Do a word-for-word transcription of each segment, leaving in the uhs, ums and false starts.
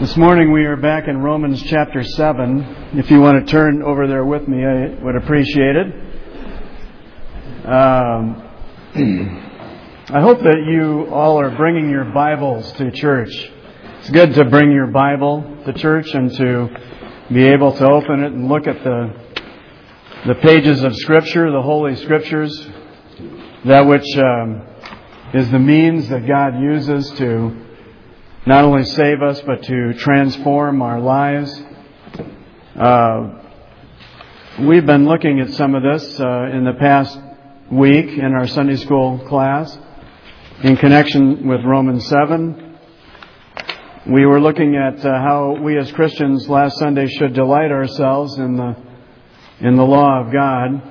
This morning we are back in Romans chapter seven. If you want to turn over there with me, I would appreciate it. Um, I hope that you all are bringing your Bibles to church. It's good to bring your Bible to church and to be able to open it and look at the the pages of Scripture, the Holy Scriptures, that which um, is the means that God uses to not only save us, but to transform our lives. Uh, we've been looking at some of this uh, in the past week in our Sunday school class in connection with Romans seven. We were looking at uh, how we as Christians last Sunday should delight ourselves in the in the law of God.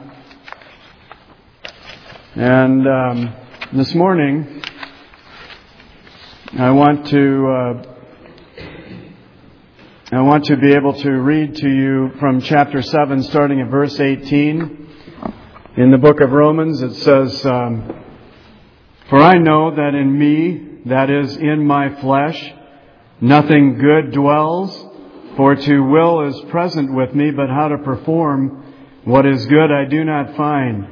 And um, this morning, I want to uh, I want to be able to read to you from chapter seven, starting at verse eighteen. In the book of Romans, it says, um, "For I know that in me, that is, in my flesh, nothing good dwells. For to will is present with me, but how to perform what is good I do not find.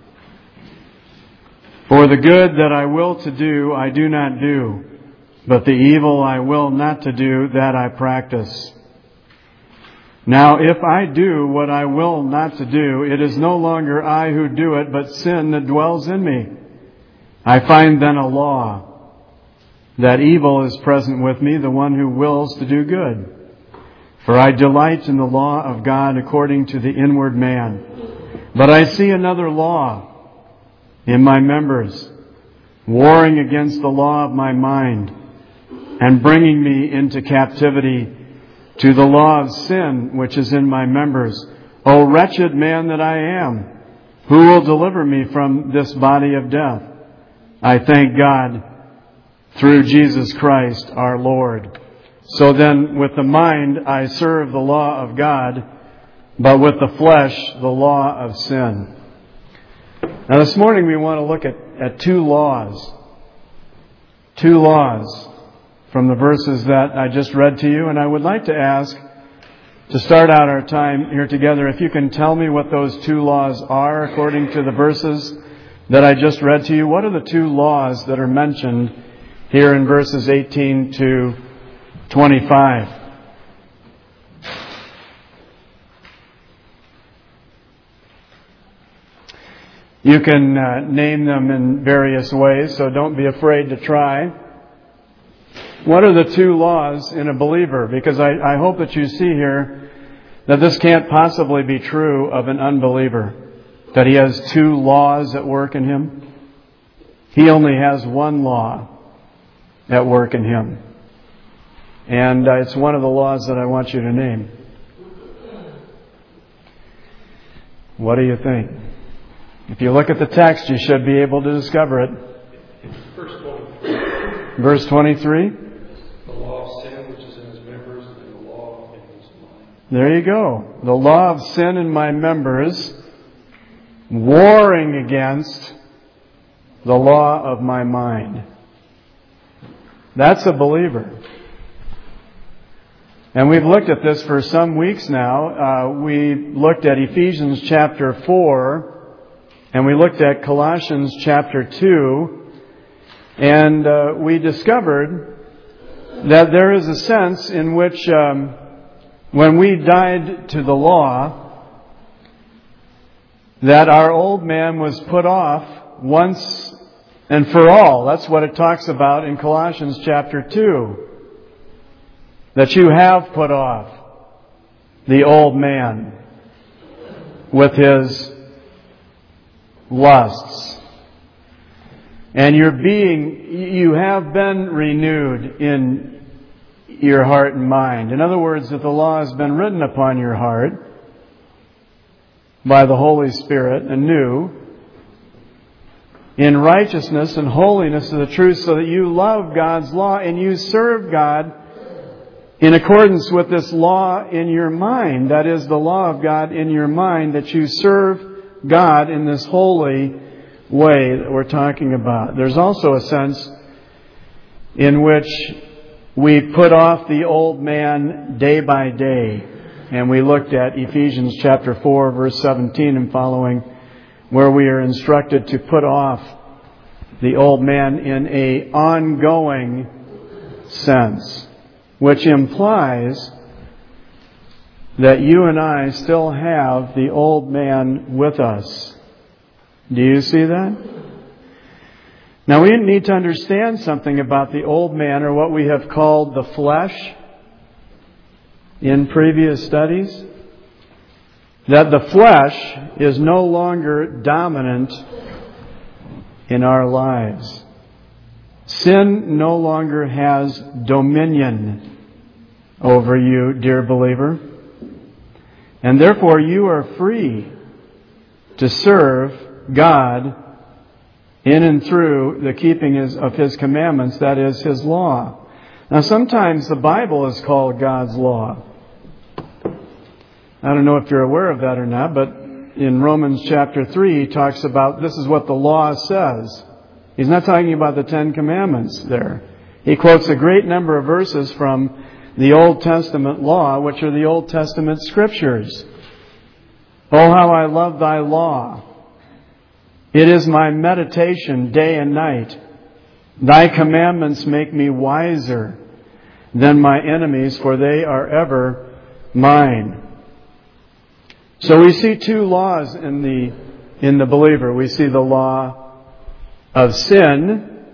For the good that I will to do, I do not do. But the evil I will not to do, that I practice. Now if I do what I will not to do, it is no longer I who do it, but sin that dwells in me. I find then a law, that evil is present with me, the one who wills to do good. For I delight in the law of God according to the inward man. But I see another law in my members, warring against the law of my mind, and bringing me into captivity to the law of sin which is in my members. O wretched man that I am, who will deliver me from this body of death? I thank God through Jesus Christ our Lord. So then with the mind I serve the law of God, but with the flesh the law of sin." Now this morning we want to look at, at two laws. Two laws from the verses that I just read to you. And I would like to ask, to start out our time here together, if you can tell me what those two laws are according to the verses that I just read to you. What are the two laws that are mentioned here in verses eighteen to twenty-five? You can uh, name them in various ways, so don't be afraid to try. What are the two laws in a believer? Because I, I hope that you see here that this can't possibly be true of an unbeliever, that he has two laws at work in him. He only has one law at work in him. And uh, it's one of the laws that I want you to name. What do you think? If you look at the text, you should be able to discover it. Verse twenty-three. Verse twenty-three. The law of sin which is in his members and the law in his mind. There you go. The law of sin in my members, warring against the law of my mind. That's a believer. And we've looked at this for some weeks now. Uh, we looked at Ephesians chapter four, and we looked at Colossians chapter two, and uh, we discovered that there is a sense in which um, when we died to the law, that our old man was put off once and for all. That's what it talks about in Colossians chapter two. That you have put off the old man with his lusts. And you're being, you have been renewed in your heart and mind. In other words, that the law has been written upon your heart by the Holy Spirit anew in righteousness and holiness of the truth, so that you love God's law and you serve God in accordance with this law in your mind. That is the law of God in your mind, that you serve God in this holy way that we're talking about. There's also a sense in which we put off the old man day by day. And we looked at Ephesians chapter four, verse seventeen and following, where we are instructed to put off the old man in a ongoing sense, which implies that you and I still have the old man with us. Do you see that? Now we need to understand something about the old man, or what we have called the flesh in previous studies. That the flesh is no longer dominant in our lives. Sin no longer has dominion over you, dear believer. And therefore you are free to serve God in and through the keeping of His commandments, that is, His law. Now sometimes the Bible is called God's law. I don't know if you're aware of that or not, but in Romans chapter three, he talks about this is what the law says. He's not talking about the Ten Commandments there. He quotes a great number of verses from the Old Testament law, which are the Old Testament scriptures. Oh, how I love thy law. It is my meditation day and night. Thy commandments make me wiser than my enemies, for they are ever mine. So we see two laws in the in the believer. We see the law of sin,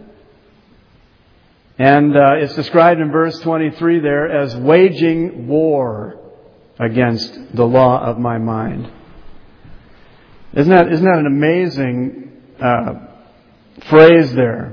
and uh, it's described in verse twenty-three there as waging war against the law of my mind. Isn't that isn't that an amazing uh, phrase there?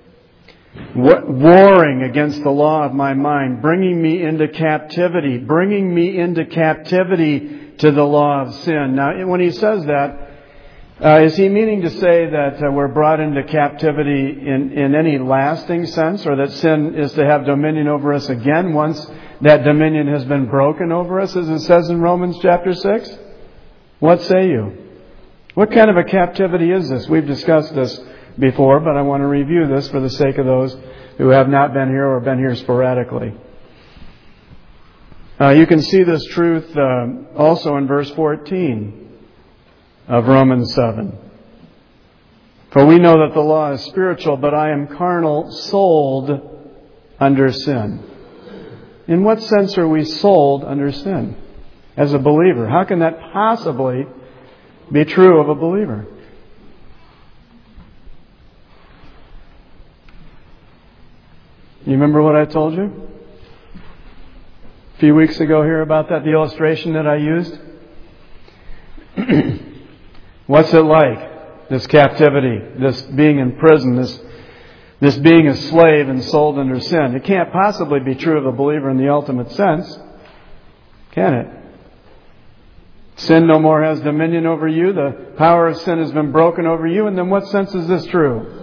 Warring against the law of my mind, bringing me into captivity, bringing me into captivity to the law of sin. Now, when he says that, uh, is he meaning to say that uh, we're brought into captivity in, in any lasting sense, or that sin is to have dominion over us again once that dominion has been broken over us, as it says in Romans chapter six? What say you? What kind of a captivity is this? We've discussed this before, but I want to review this for the sake of those who have not been here or been here sporadically. Uh, you can see this truth uh, also in verse fourteen of Romans seven. For we know that the law is spiritual, but I am carnal, sold under sin. In what sense are we sold under sin as a believer? How can that possibly be true of a believer? You remember what I told you a few weeks ago here about that, the illustration that I used? What's it like, this captivity, this being in prison, this this being a slave and sold under sin? It can't possibly be true of a believer in the ultimate sense, can it? Sin no more has dominion over you. The power of sin has been broken over you. And then what sense is this true?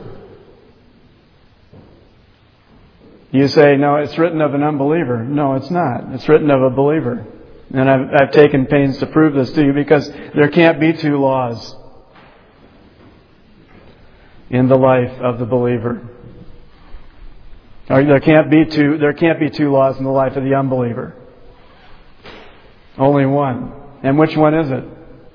You say, no, it's written of an unbeliever. No, it's not. It's written of a believer. And I've, I've taken pains to prove this to you, because there can't be two laws in the life of the believer. Or there can't be two, there can't be two laws in the life of the unbeliever. Only one. And which one is it?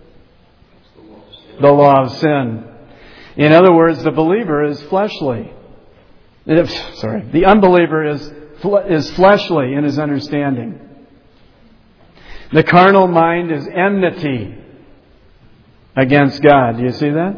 The law of sin. In other words, the believer is fleshly. Sorry, the unbeliever is is fleshly in his understanding. The carnal mind is enmity against God. Do you see that?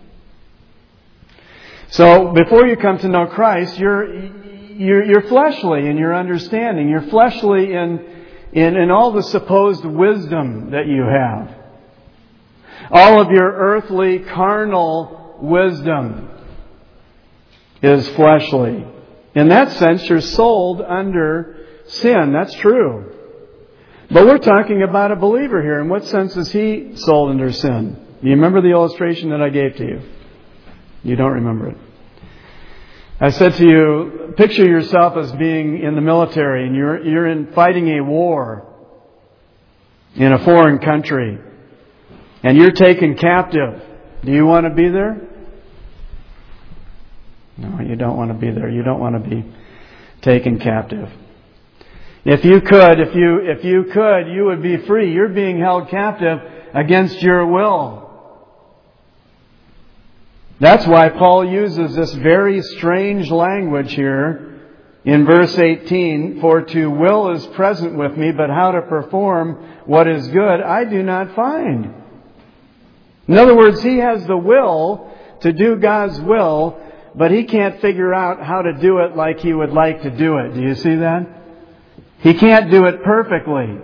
So before you come to know Christ, you're you're, you're fleshly in your understanding. You're fleshly in, in in all the supposed wisdom that you have. All of your earthly, carnal wisdom is fleshly. In that sense, you're sold under sin. That's true. But we're talking about a believer here. In what sense is he sold under sin? Do you remember the illustration that I gave to you? You don't remember it. I said to you, picture yourself as being in the military, and you're you're in fighting a war in a foreign country, and you're taken captive. Do you want to be there? No, you don't want to be there. You don't want to be taken captive. If you could, if you, if you could, you would be free. You're being held captive against your will. That's why Paul uses this very strange language here in verse eighteen. For to will is present with me, but how to perform what is good I do not find. In other words, he has the will to do God's will, but he can't figure out how to do it like he would like to do it. Do you see that? He can't do it perfectly.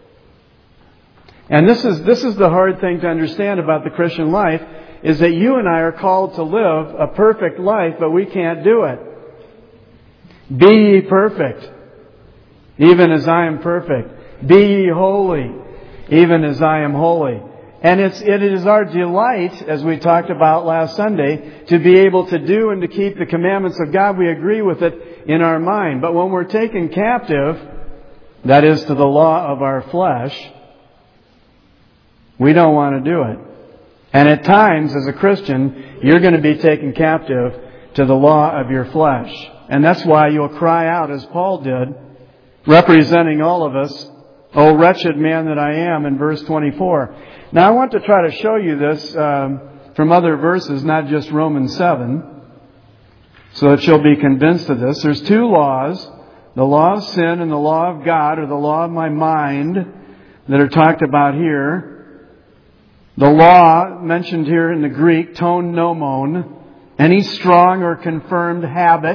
And this is, this is the hard thing to understand about the Christian life, is that you and I are called to live a perfect life, but we can't do it. Be ye perfect, even as I am perfect. Be ye holy, even as I am holy. And it's, it is our delight, as we talked about last Sunday, to be able to do and to keep the commandments of God. We agree with it in our mind. But when we're taken captive, that is to the law of our flesh, we don't want to do it. And at times, as a Christian, you're going to be taken captive to the law of your flesh. And that's why you'll cry out, as Paul did, representing all of us, O wretched man that I am, in verse twenty-four. Now, I want to try to show you this um, from other verses, not just Romans seven, so that you'll be convinced of this. There's two laws, the law of sin and the law of God, or the law of my mind, that are talked about here. The law, mentioned here in the Greek, ton nomon, any strong or confirmed habit,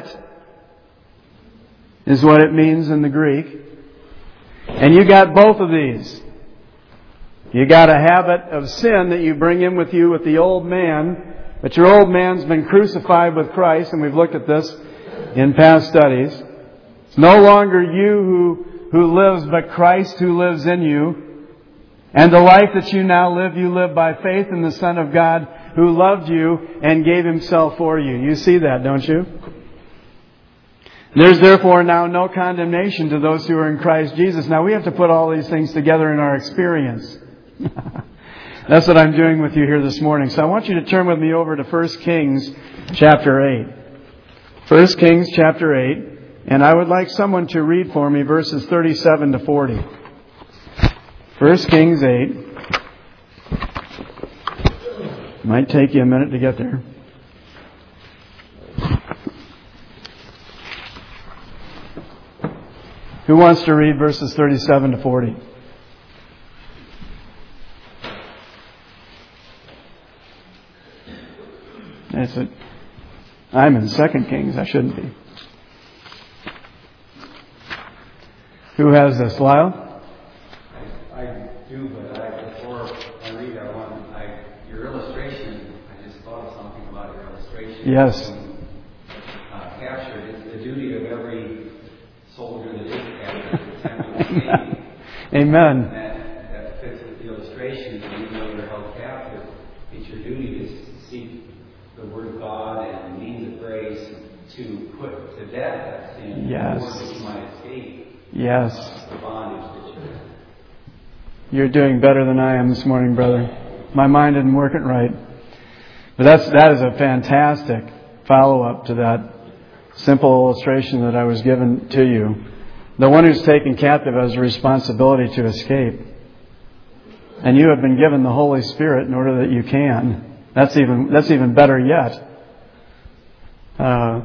is what it means in the Greek. And you got both of these. You got a habit of sin that you bring in with you with the old man, but your old man's been crucified with Christ, and we've looked at this in past studies. It's no longer you who, who lives, but Christ who lives in you. And the life that you now live, you live by faith in the Son of God who loved you and gave Himself for you. You see that, don't you? There's therefore now no condemnation to those who are in Christ Jesus. Now we have to put all these things together in our experience. That's what I'm doing with you here this morning. So I want you to turn with me over to First Kings chapter eight. First Kings chapter eight. And I would like someone to read for me verses thirty-seven to forty. First Kings eight. Might take you a minute to get there. Who wants to read verses thirty-seven to forty? That's it. I'm in Second Kings. I shouldn't be. Who has this? Lyle? I do, but I, before I read, I want I, your illustration. I just thought of something about your illustration. Yes. Uh, captured. It's the duty of every soldier that is captured to attempt to escape. Amen. And that, that fits with the illustration. That even though you're held captive, it's your duty to seek the Word of God and the means of grace to put to death that sin. Yes. In order that you might escape. Yes. The bondage that you're in. You're doing better than I am this morning, brother. My mind isn't working right. But that's, that is a fantastic follow-up to that simple illustration that I was given to you. The one who's taken captive has a responsibility to escape. And you have been given the Holy Spirit in order that you can. That's even, that's even better yet. Uh,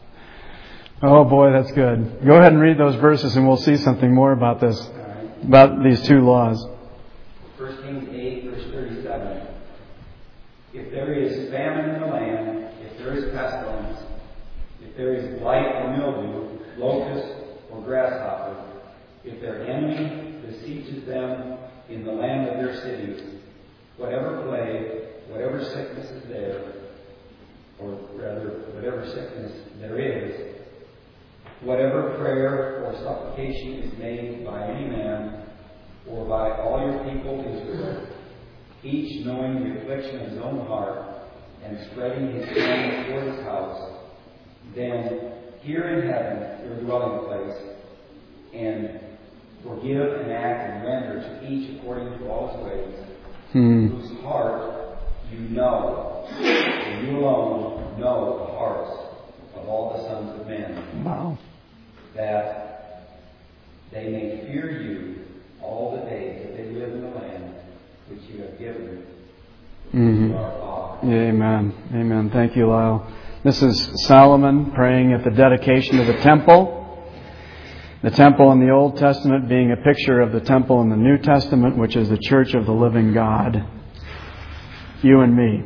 oh boy, that's good. Go ahead and read those verses and we'll see something more about this, about these two laws. First Kings eight, verse thirty-seven. If there is famine in the land, if there is pestilence, if there is blight or mildew, locust or grasshopper, if their enemy besieges them in the land of their cities, whatever plague, whatever sickness is there, or rather, whatever sickness there is, whatever prayer or supplication is made by any man, or by all your people Israel, each knowing the affliction of his own heart, and spreading his hands toward his house, then hear in heaven your dwelling place, and forgive and act and render to each according to all his ways, Hmm. whose heart you know, and you alone know the hearts of all the sons of men. Wow. that they may fear you all the days that they live in the land which you have given Mm-hmm. to our Father. Amen. Amen. Thank you, Lyle. This is Solomon praying at the dedication of the temple. The temple in the Old Testament being a picture of the temple in the New Testament, which is the church of the living God. You and me.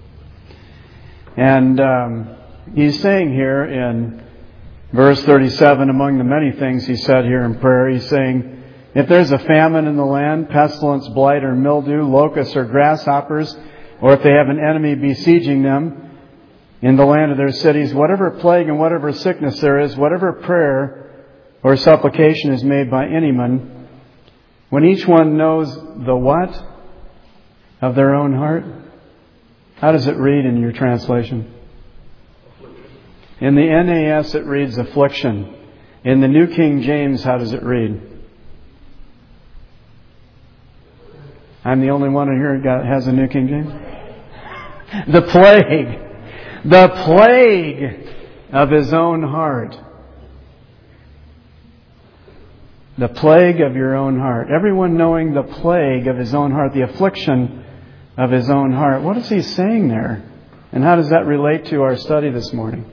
And um, he's saying here in verse thirty-seven, among the many things he said here in prayer, he's saying, if there's a famine in the land, pestilence, blight, or mildew, locusts or grasshoppers, or if they have an enemy besieging them in the land of their cities, whatever plague and whatever sickness there is, whatever prayer or supplication is made by anyone, when each one knows the what of their own heart. How does it read in your translation? In the N A S it reads affliction. In the New King James, how does it read? I'm the only one in here that has a New King James? The plague. The plague of his own heart. The plague of your own heart. Everyone knowing the plague of his own heart, the affliction of his own heart. What is he saying there? And how does that relate to our study this morning?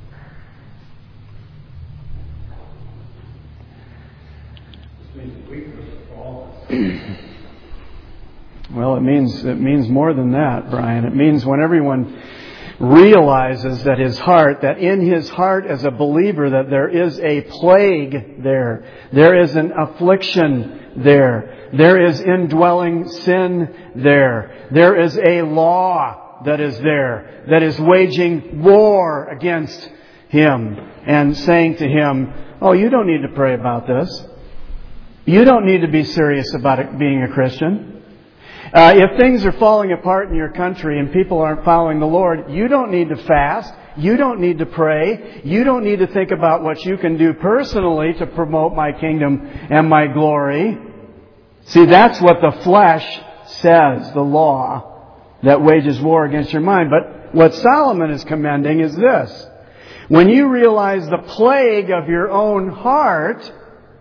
Well, it means it means more than that, Brian. It means when everyone realizes that his heart, that in his heart as a believer, that there is a plague there. There is an affliction there. There is indwelling sin there. There is a law that is there, that is waging war against him and saying to him, oh, you don't need to pray about this. You don't need to be serious about it being a Christian. Uh, if things are falling apart in your country and people aren't following the Lord, you don't need to fast. You don't need to pray. You don't need to think about what you can do personally to promote my kingdom and my glory. See, that's what the flesh says, the law that wages war against your mind. But what Solomon is commending is this. When you realize the plague of your own heart,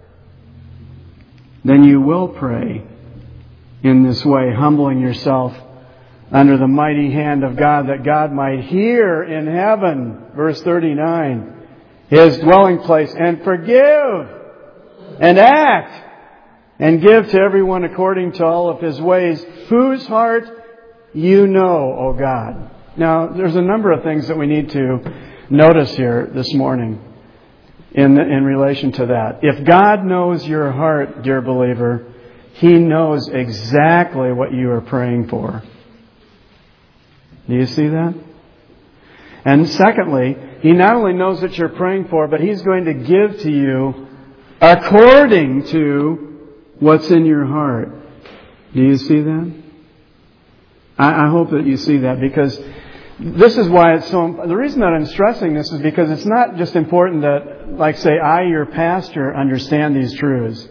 then you will pray in this way, humbling yourself under the mighty hand of God, that God might hear in heaven, verse thirty-nine, His dwelling place, and forgive and act and give to everyone according to all of his ways, whose heart you know, O God. Now, there's a number of things that we need to notice here this morning in in relation to that. If God knows your heart, dear believer, He knows exactly what you are praying for. Do you see that? And secondly, He not only knows what you're praying for, but He's going to give to you according to what's in your heart. Do you see that? I, I hope that you see that, because this is why it's so... The reason that I'm stressing this is because it's not just important that, like say, I, your pastor, understand these truths.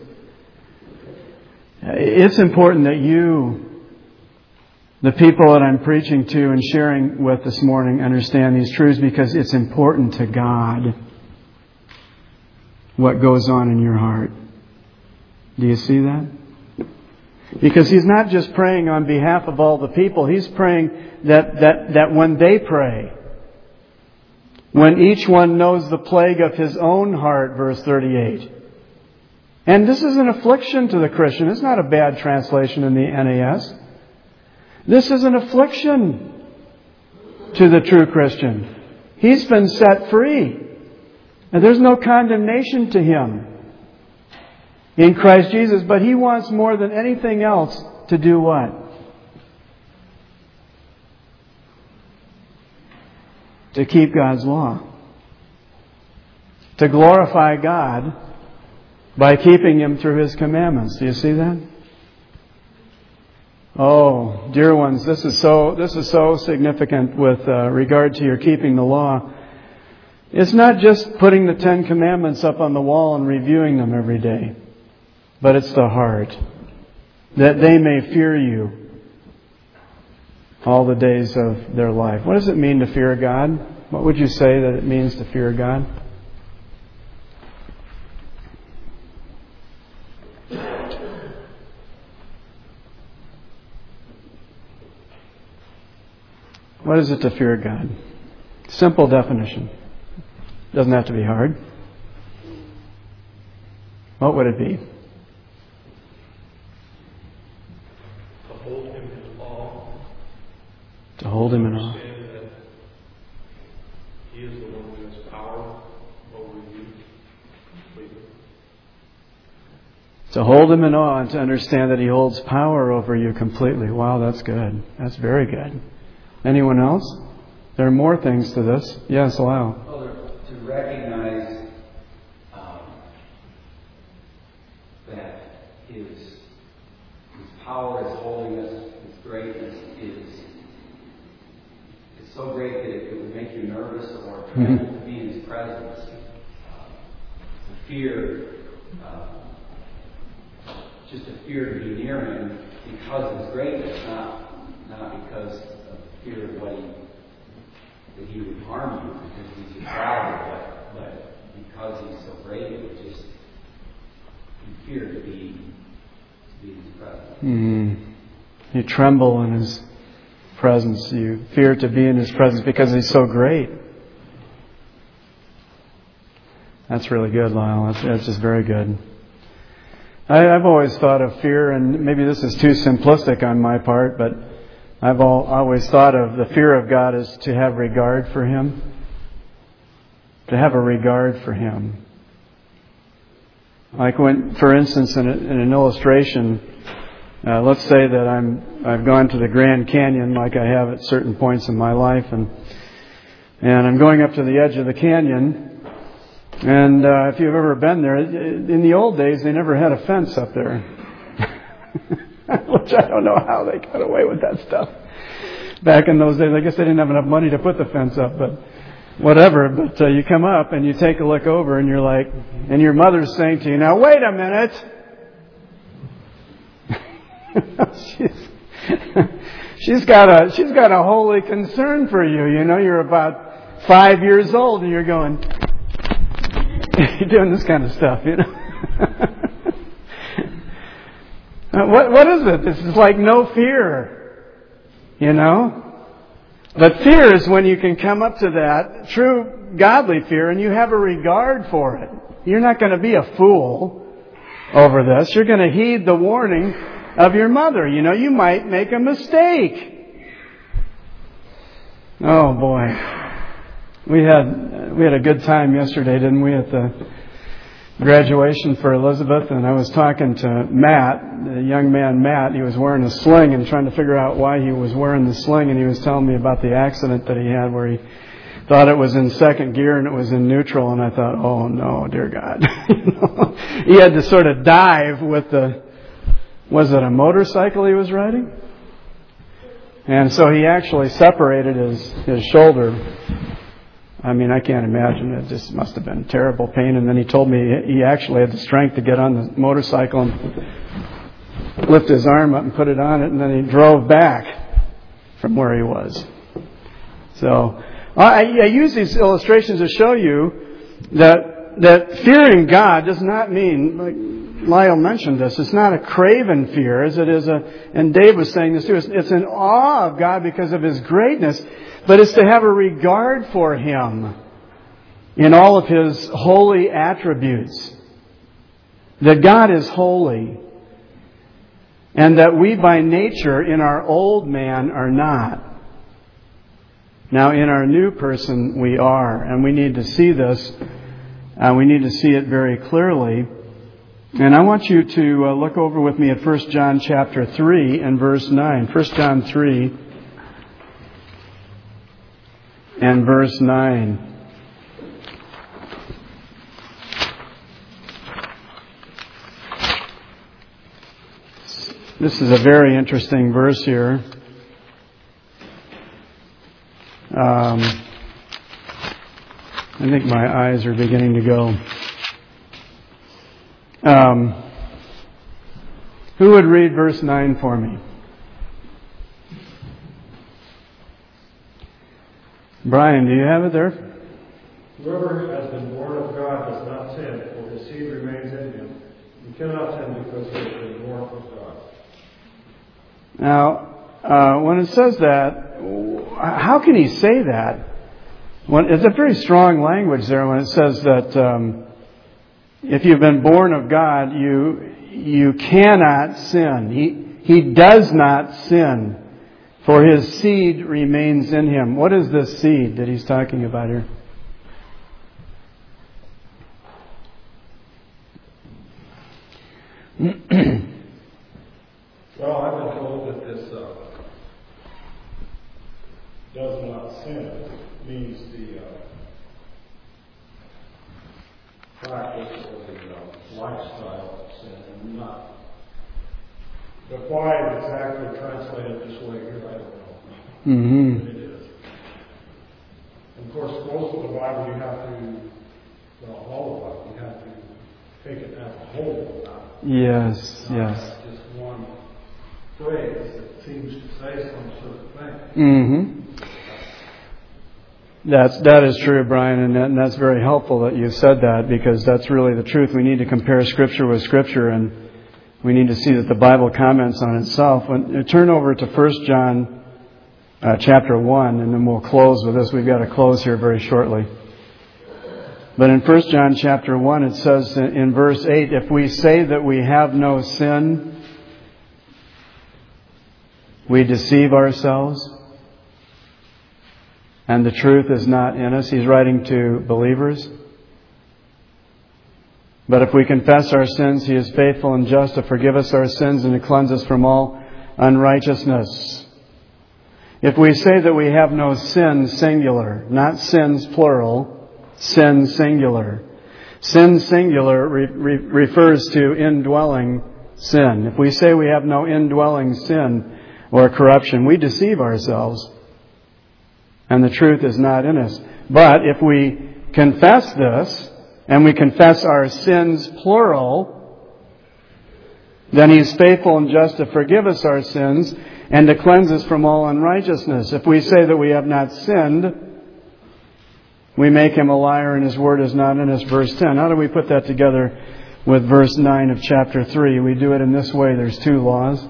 It's important that you, the people that I'm preaching to and sharing with this morning, understand these truths, because it's important to God what goes on in your heart. Do you see that? Because He's not just praying on behalf of all the people. He's praying that, that, that when they pray, when each one knows the plague of his own heart, verse thirty-eight. And this is an affliction to the Christian. It's not a bad translation in the N A S. This is an affliction to the true Christian. He's been set free. And there's no condemnation to him in Christ Jesus. But he wants more than anything else to do what? To keep God's law. To glorify God by keeping Him through His commandments. Do you see that? Oh, dear ones, this is so this is so significant with uh, regard to your keeping the law. It's not just putting the Ten Commandments up on the wall and reviewing them every day, but it's the heart, that they may fear you all the days of their life. What does it mean to fear God? What would you say that it means to fear God? What is it to fear God? Simple definition. Doesn't have to be hard. What would it be? To hold Him in awe. To hold Him in awe. Understand that He is the one who has power over you completely. To hold Him in awe and to understand that He holds power over you completely. Wow, that's good. That's very good. Anyone else? There are more things to this. Yes, Lyle. Well, to recognize um, that His His power, His holiness, His greatness is is so great that it would make you nervous or tremble to be in His presence. Uh, the fear, uh, just a fear to be near Him because of His greatness, not not because of fear of what He that He would harm you because He's your Father, but, but because He's so great, it would just you fear to be to be in His presence. Mm. You tremble in His presence. You fear to be in His presence because He's so great. That's really good, Lyle. That's, that's just very good. I, I've always thought of fear, and maybe this is too simplistic on my part, but I've all, always thought of the fear of God as to have regard for Him. To have a regard for Him. Like when, for instance, in, a, in an illustration, uh, let's say that I'm, I've gone to the Grand Canyon like I have at certain points in my life, and and I'm going up to the edge of the canyon. And uh, if you've ever been there, in the old days they never had a fence up there. Which I don't know how they got away with that stuff. Back in those days, I guess they didn't have enough money to put the fence up, but whatever. But uh, you come up and you take a look over and you're like, and your mother's saying to you, now wait a minute. she's, she's got a, she's got a holy concern for you. You know, you're about five years old and you're going, you're doing this kind of stuff, you know. Uh, what what is it? This is like no fear, you know? But fear is when you can come up to that true godly fear and you have a regard for it. You're not going to be a fool over this. You're going to heed the warning of your mother. You know, you might make a mistake. Oh boy. We had we had a good time yesterday, didn't we, at the graduation for Elizabeth, and I was talking to Matt, the young man Matt. He was wearing a sling and trying to figure out why he was wearing the sling, and he was telling me about the accident that he had where he thought it was in second gear and it was in neutral, and I thought, oh no, dear God. You know, he had to sort of dive with the, was it a motorcycle he was riding? And so he actually separated his, his shoulder. I mean, I can't imagine. It just must have been terrible pain. And then he told me he actually had the strength to get on the motorcycle and lift his arm up and put it on it. And then he drove back from where he was. So I, I use these illustrations to show you that that fearing God does not mean, like Lyle mentioned this, it's not a craven fear as it is a, and Dave was saying this too, it's, it's an awe of God because of His greatness. But it's to have a regard for Him in all of His holy attributes. That God is holy. And that we by nature in our old man are not. Now in our new person we are. And we need to see this. Uh, we need to see it very clearly. And I want you to uh, look over with me at First John chapter three and verse nine. First John three. And verse nine. This is a very interesting verse here. Um, I think my eyes are beginning to go. Um, who would read verse nine for me? Brian, do you have it there? Whoever has been born of God does not sin, for His seed remains in him, You cannot sin because you have been born of God. Now, uh, when it says that, how can he say that? When, it's a very strong language there when it says that um, if you've been born of God, you you cannot sin. He he does not sin, for his seed remains in him. What is this seed that he's talking about here? Well, I've been told that this uh, does not sin means the uh, practice or the uh, lifestyle of sin, and not. But why it's exactly translated this way here, I don't know. Mm-hmm. But it is. And of course, most of the Bible you have to, well, all of it, you have to take it as a whole. Not, Yes, not yes. just one phrase that seems to say some certain thing. Mm-hmm. That's, that is true, Brian, and, that, and that's very helpful that you said that, because that's really the truth. We need to compare Scripture with Scripture, and we need to see that the Bible comments on itself. When you turn over to First John uh, chapter one, and then we'll close with this. We've got to close here very shortly. But in First John chapter one, it says in, in verse eight, if we say that we have no sin, we deceive ourselves, and the truth is not in us. He's writing to believers. But if we confess our sins, He is faithful and just to forgive us our sins and to cleanse us from all unrighteousness. If we say that we have no sin, singular, not sins plural, sin singular. Sin singular re- re- refers to indwelling sin. If we say we have no indwelling sin or corruption, we deceive ourselves, and the truth is not in us. But if we confess this, and we confess our sins plural, then He's faithful and just to forgive us our sins and to cleanse us from all unrighteousness. If we say that we have not sinned, we make Him a liar and His word is not in us. Verse ten. How do we put that together with verse nine of chapter three? We do it in this way. There's two laws.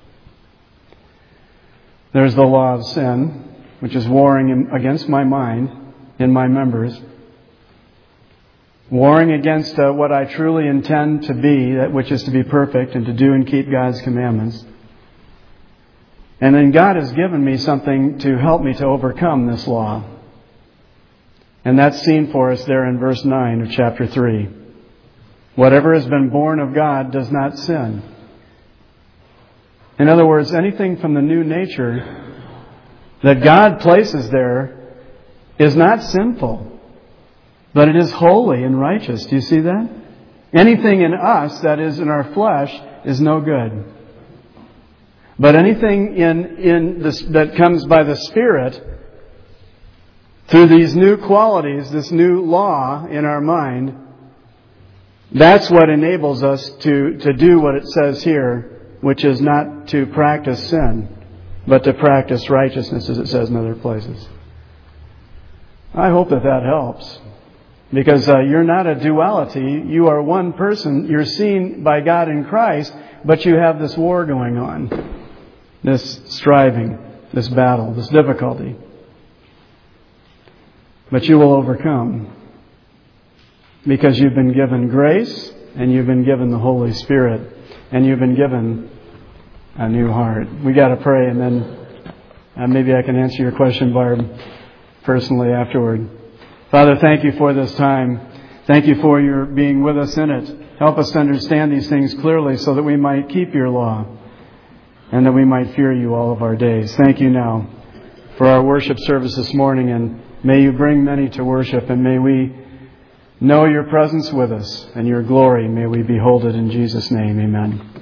There's the law of sin, which is warring against my mind in my members. Warring against uh, what I truly intend to be, that which is to be perfect and to do and keep God's commandments. And then God has given me something to help me to overcome this law. And that's seen for us there in verse nine of chapter three. Whatever has been born of God does not sin. In other words, anything from the new nature that God places there is not sinful, but it is holy and righteous. Do you see that? Anything in us that is in our flesh is no good. But anything in, in this, that comes by the Spirit, through these new qualities, this new law in our mind, that's what enables us to, to do what it says here, which is not to practice sin, but to practice righteousness, as it says in other places. I hope that that helps. Because uh, you're not a duality. You are one person. You're seen by God in Christ, but you have this war going on. This striving, this battle, this difficulty. But you will overcome. Because you've been given grace, and you've been given the Holy Spirit, and you've been given a new heart. We got to pray, and then uh, maybe I can answer your question, Barb, personally afterward. Father, thank you for this time. Thank you for your being with us in it. Help us to understand these things clearly so that we might keep your law and that we might fear you all of our days. Thank you now for our worship service this morning, and may you bring many to worship, and may we know your presence with us and your glory. May we behold it in Jesus' name. Amen.